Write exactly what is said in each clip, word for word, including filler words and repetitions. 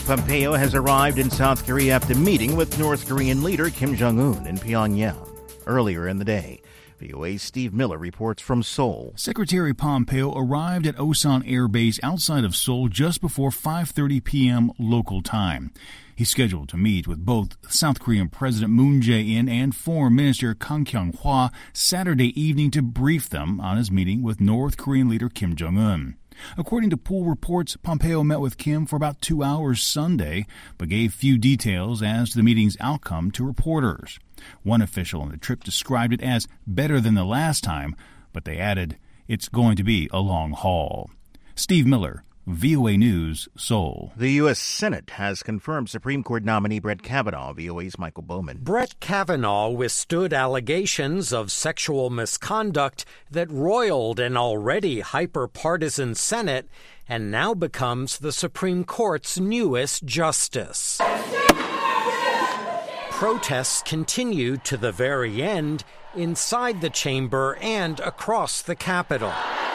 Pompeo has arrived in South Korea after meeting with North Korean leader Kim Jong-un in Pyongyang earlier in the day. V O A's Steve Miller reports from Seoul. Secretary Pompeo arrived at Osan Air Base outside of Seoul just before five thirty p.m. local time. He's scheduled to meet with both South Korean President Moon Jae-in and Foreign Minister Kang Kyung-hwa Saturday evening to brief them on his meeting with North Korean leader Kim Jong-un. According to pool reports, Pompeo met with Kim for about two hours Sunday, but gave few details as to the meeting's outcome to reporters. One official on the trip described it as better than the last time, but they added, it's going to be a long haul. Steve Miller, V O A News, Seoul. The U S. Senate has confirmed Supreme Court nominee Brett Kavanaugh. V O A's Michael Bowman. Brett Kavanaugh withstood allegations of sexual misconduct that roiled an already hyper-partisan Senate and now becomes the Supreme Court's newest justice. Protests continued to the very end inside the chamber and across the Capitol.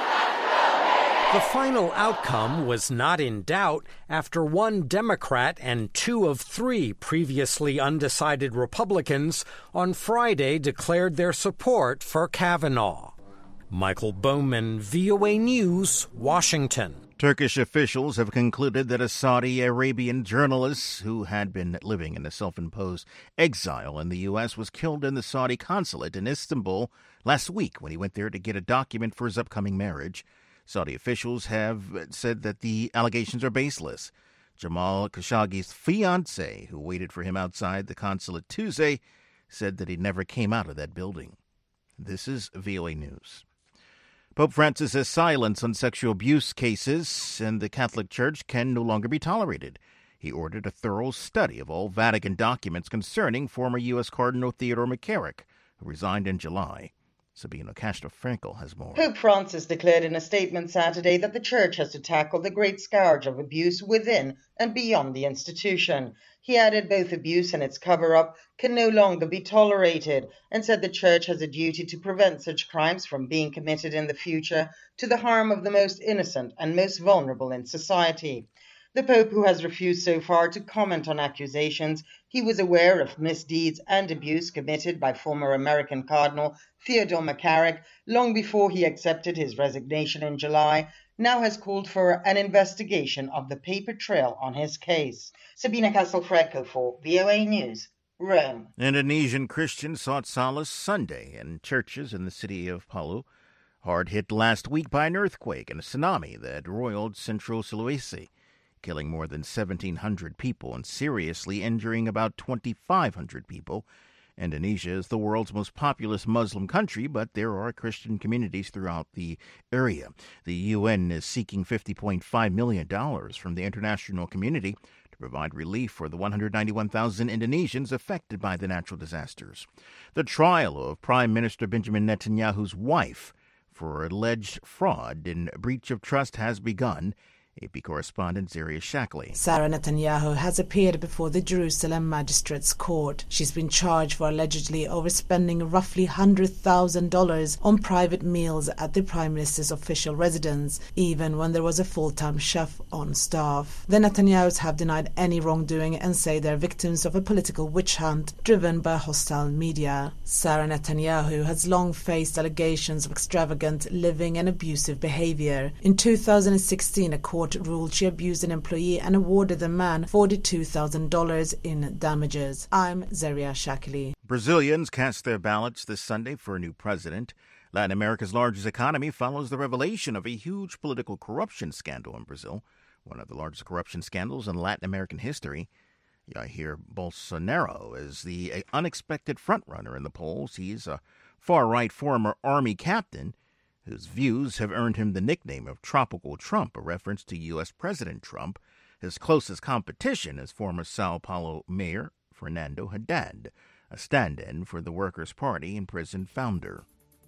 The final outcome was not in doubt after one Democrat and two of three previously undecided Republicans on Friday declared their support for Kavanaugh. Michael Bowman, V O A News, Washington. Turkish officials have concluded that a Saudi Arabian journalist who had been living in a self-imposed exile in the U S was killed in the Saudi consulate in Istanbul last week when he went there to get a document for his upcoming marriage. Saudi officials have said that the allegations are baseless. Jamal Khashoggi's fiancée, who waited for him outside the consulate Tuesday, said that he never came out of that building. This is V O A News. Pope Francis says silence on sexual abuse cases in the Catholic Church can no longer be tolerated. He ordered a thorough study of all Vatican documents concerning former U S. Cardinal Theodore McCarrick, who resigned in July. Sabina Castro-Frankel has more. Pope Francis declared in a statement Saturday that the Church has to tackle the great scourge of abuse within and beyond the institution. He added both abuse and its cover-up can no longer be tolerated and said the Church has a duty to prevent such crimes from being committed in the future to the harm of the most innocent and most vulnerable in society. The Pope, who has refused so far to comment on accusations he was aware of misdeeds and abuse committed by former American Cardinal Theodore McCarrick long before he accepted his resignation in July, now has called for an investigation of the paper trail on his case. Sabina Castro-Frankel for V O A News, Rome. Indonesian Christians sought solace Sunday in churches in the city of Palu, hard hit last week by an earthquake and a tsunami that roiled central Sulawesi, killing more than seventeen hundred people and seriously injuring about twenty-five hundred people. Indonesia is the world's most populous Muslim country, but there are Christian communities throughout the area. The U N is seeking fifty point five million dollars from the international community to provide relief for the one hundred ninety-one thousand Indonesians affected by the natural disasters. The trial of Prime Minister Benjamin Netanyahu's wife for alleged fraud and breach of trust has begun. A P correspondent Zaria Shackley. Sarah Netanyahu has appeared before the Jerusalem Magistrates Court. She's been charged for allegedly overspending roughly one hundred thousand dollars on private meals at the Prime Minister's official residence, even when there was a full-time chef on staff. The Netanyahus have denied any wrongdoing and say they're victims of a political witch hunt driven by hostile media. Sarah Netanyahu has long faced allegations of extravagant living and abusive behavior. In two thousand sixteen, a court ruled she abused an employee and awarded the man forty-two thousand dollars in damages. I'm Zaria Shackley. Brazilians cast their ballots this Sunday for a new president. Latin America's largest economy follows the revelation of a huge political corruption scandal in Brazil, one of the largest corruption scandals in Latin American history. Jair Bolsonaro is the unexpected frontrunner in the polls. He's a far-right former army captain whose views have earned him the nickname of Tropical Trump, a reference to U S. President Trump. His closest competition is former Sao Paulo Mayor Fernando Haddad, a stand-in for the Workers' Party and prison founder.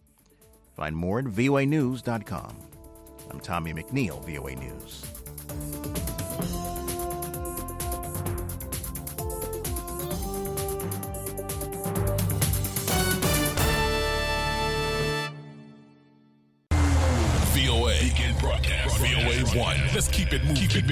Find more at V O A news dot com. I'm Tommy McNeil, V O A News. V O A. Begin broadcast. V O A one. Let's keep it moving. Keep it